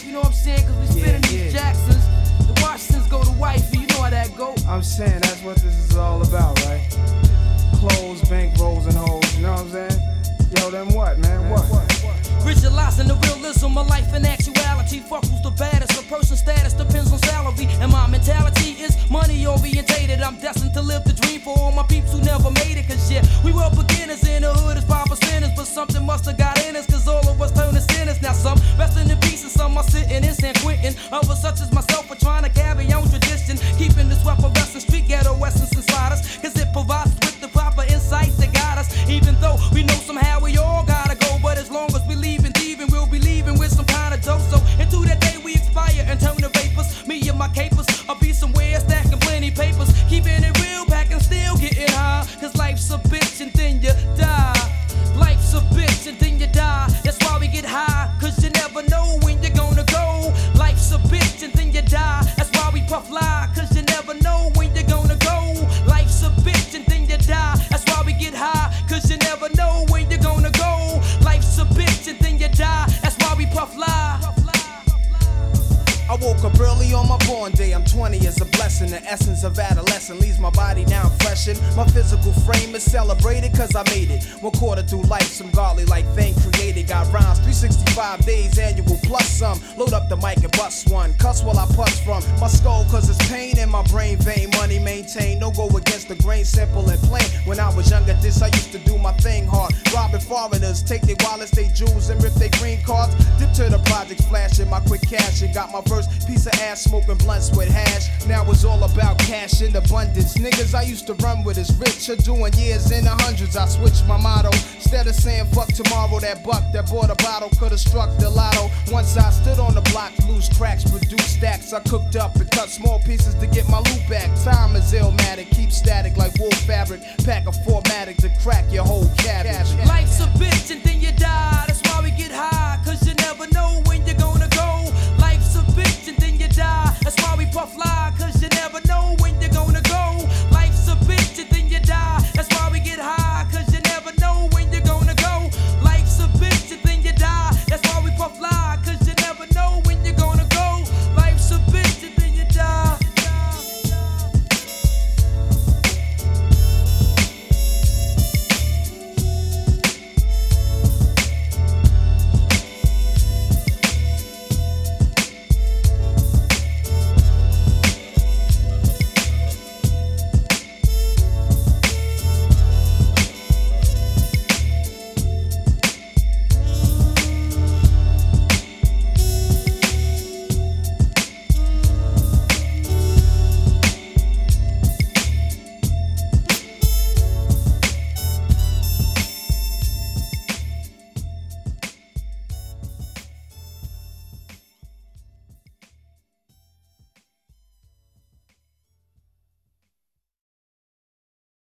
you know what I'm saying? Cause we spinning these Jacksons. The Washingtons go to wifey, you know how that go. I'm saying that's what this is all about, right? Clothes, bank rolls, and hoes, you know what I'm saying? Yo, then what, man? What? Visualizing the realism of life in actuality. Fuck who's the baddest. A person's status depends on salary. And my mentality is money orientated. I'm destined to live the dream for all my peeps who never made it. Cause yeah, we were beginners in the hood as 5%ers. But something must have got in us, cause all of us turned to sinners. Now some resting in peace and some are sitting in San Quentin. Others such as myself are trying to carry on tradition. Keeping this weapon wrestling street ghetto essence inside us. Cause it provides us with the proper insight to guide us. Even though we know somehow we all gotta go. But as long as we leave and thieving, we'll be leaving with some kind of dough. So into that day we expire and turn to vapors. Me and my capers, I'll be somewhere stacking plenty papers. Keeping it real, packing still getting high. Cause life's a bitch and then you die. Life's a bitch and then you die. That's why we get high, cause you never know when you're gonna go. Life's a bitch and then you die. That's why we puff lie, cause you never know when you're gonna go. Life's a bitch and then you die. That's why we get high, cause you never know when you're gonna go. Life's a bitch and then you die. That's why we puff lie. I woke up early on my born day. I'm 20 is a blessing. The essence of adolescence leaves my body now freshened. My physical frame is celebrated cause I made it. 1/4 through life, some godly like thing created. Got rhymes 365 days annual plus some. Load up the mic and bust one. Cuss while I puss from my skull cause it's pain in my brain vein. Money maintained, no go against the grain, simple and plain. When I was younger, this I used to do my thing hard. Robbing foreigners, take their wallets, they jewels, and rip their green cards. Dip to the projects, flashing my quick cash and got my first piece of ass smoking blunts with hash. Now it's all about cash in abundance. Niggas I used to run with is rich are doing years in the hundreds. I switched my motto. Instead of saying fuck tomorrow, that buck that bought a bottle could've struck the lotto. Once I stood on the block, loose cracks, produced stacks. I cooked up and cut small pieces to get my loot back. Time is illmatic, keep static like wool fabric. Pack a 4-matic to crack your whole cabbage. Life's a bitch and then you die. That's why we get high, cause you